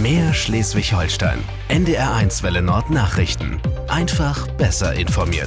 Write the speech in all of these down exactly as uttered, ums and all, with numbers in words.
Mehr Schleswig-Holstein. N D R eins Welle Nord Nachrichten. Einfach besser informiert.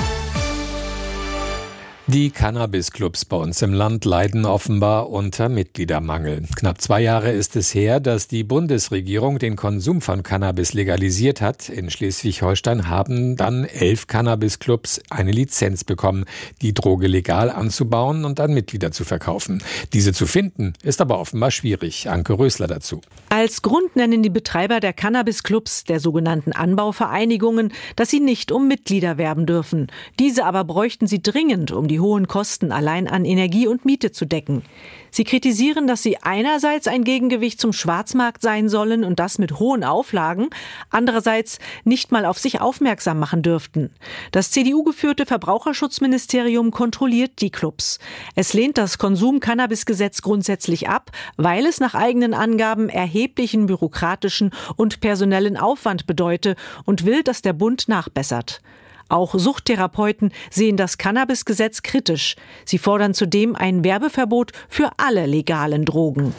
Die Cannabis-Clubs bei uns im Land leiden offenbar unter Mitgliedermangel. Knapp zwei Jahre ist es her, dass die Bundesregierung den Konsum von Cannabis legalisiert hat. In Schleswig-Holstein haben dann elf Cannabis-Clubs eine Lizenz bekommen, die Droge legal anzubauen und an Mitglieder zu verkaufen. Diese zu finden, ist aber offenbar schwierig. Anke Rösler dazu. Als Grund nennen die Betreiber der Cannabis-Clubs, der sogenannten Anbauvereinigungen, dass sie nicht um Mitglieder werben dürfen. Diese aber bräuchten sie dringend, um die hohen Kosten allein an Energie und Miete zu decken. Sie kritisieren, dass sie einerseits ein Gegengewicht zum Schwarzmarkt sein sollen und das mit hohen Auflagen, andererseits nicht mal auf sich aufmerksam machen dürften. Das C D U-geführte Verbraucherschutzministerium kontrolliert die Clubs. Es lehnt das Konsum-Cannabis-Gesetz grundsätzlich ab, weil es nach eigenen Angaben erheblichen bürokratischen und personellen Aufwand bedeute und will, dass der Bund nachbessert. Auch Suchttherapeuten sehen das Cannabis-Gesetz kritisch. Sie fordern zudem ein Werbeverbot für alle legalen Drogen.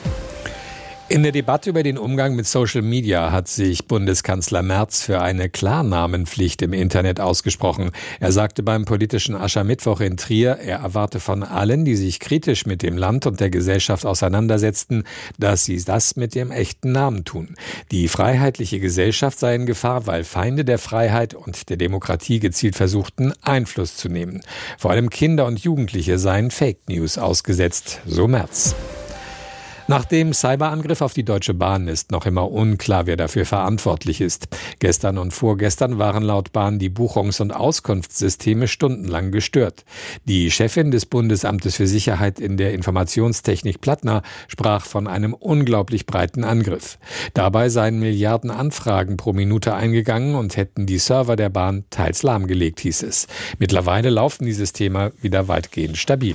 In der Debatte über den Umgang mit Social Media hat sich Bundeskanzler Merz für eine Klarnamenpflicht im Internet ausgesprochen. Er sagte beim politischen Aschermittwoch in Trier, er erwarte von allen, die sich kritisch mit dem Land und der Gesellschaft auseinandersetzten, dass sie das mit dem echten Namen tun. Die freiheitliche Gesellschaft sei in Gefahr, weil Feinde der Freiheit und der Demokratie gezielt versuchten, Einfluss zu nehmen. Vor allem Kinder und Jugendliche seien Fake News ausgesetzt, so Merz. Nach dem Cyberangriff auf die Deutsche Bahn ist noch immer unklar, wer dafür verantwortlich ist. Gestern und vorgestern waren laut Bahn die Buchungs- und Auskunftssysteme stundenlang gestört. Die Chefin des Bundesamtes für Sicherheit in der Informationstechnik Plattner sprach von einem unglaublich breiten Angriff. Dabei seien Milliarden Anfragen pro Minute eingegangen und hätten die Server der Bahn teils lahmgelegt, hieß es. Mittlerweile laufen die Systeme wieder weitgehend stabil.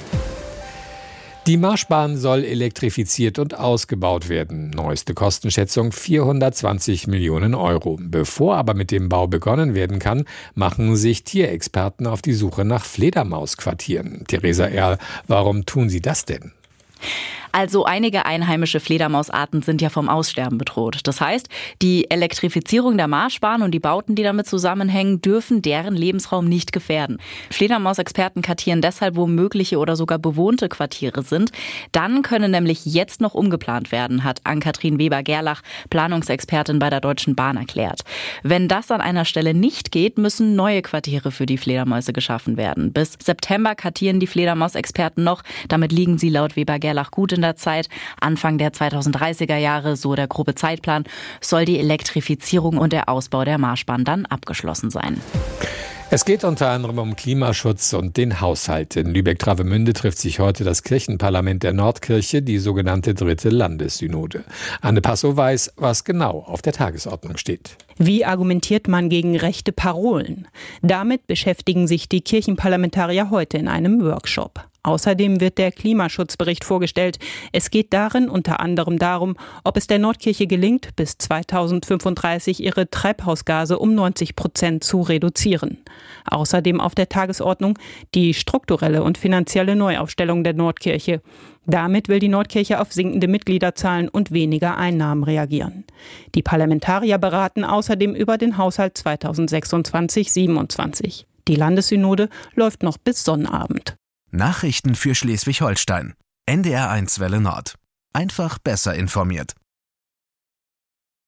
Die Marschbahn soll elektrifiziert und ausgebaut werden. Neueste Kostenschätzung vierhundertzwanzig Millionen Euro. Bevor aber mit dem Bau begonnen werden kann, machen sich Tierexperten auf die Suche nach Fledermausquartieren. Theresa Erl, warum tun sie das denn? Also einige einheimische Fledermausarten sind ja vom Aussterben bedroht. Das heißt, die Elektrifizierung der Marschbahn und die Bauten, die damit zusammenhängen, dürfen deren Lebensraum nicht gefährden. Fledermausexperten kartieren deshalb, wo mögliche oder sogar bewohnte Quartiere sind. Dann können nämlich jetzt noch umgeplant werden, hat Ann-Kathrin Weber-Gerlach, Planungsexpertin bei der Deutschen Bahn, erklärt. Wenn das an einer Stelle nicht geht, müssen neue Quartiere für die Fledermäuse geschaffen werden. Bis September kartieren die Fledermausexperten noch. Damit liegen sie laut Weber-Gerlach gut in der Zeit. Anfang der zweitausenddreißiger Jahre, so der grobe Zeitplan, soll die Elektrifizierung und der Ausbau der Marschbahn dann abgeschlossen sein. Es geht unter anderem um Klimaschutz und den Haushalt. In Lübeck-Travemünde trifft sich heute das Kirchenparlament der Nordkirche, die sogenannte dritte Landessynode. Anne Passow weiß, was genau auf der Tagesordnung steht. Wie argumentiert man gegen rechte Parolen? Damit beschäftigen sich die Kirchenparlamentarier heute in einem Workshop. Außerdem wird der Klimaschutzbericht vorgestellt. Es geht darin unter anderem darum, ob es der Nordkirche gelingt, bis zweitausendfünfunddreißig ihre Treibhausgase um neunzig Prozent zu reduzieren. Außerdem auf der Tagesordnung die strukturelle und finanzielle Neuaufstellung der Nordkirche. Damit will die Nordkirche auf sinkende Mitgliederzahlen und weniger Einnahmen reagieren. Die Parlamentarier beraten außerdem über den Haushalt zweitausendsechsundzwanzig siebenundzwanzig. Die Landessynode läuft noch bis Sonnabend. Nachrichten für Schleswig-Holstein. N D R eins Welle Nord. Einfach besser informiert.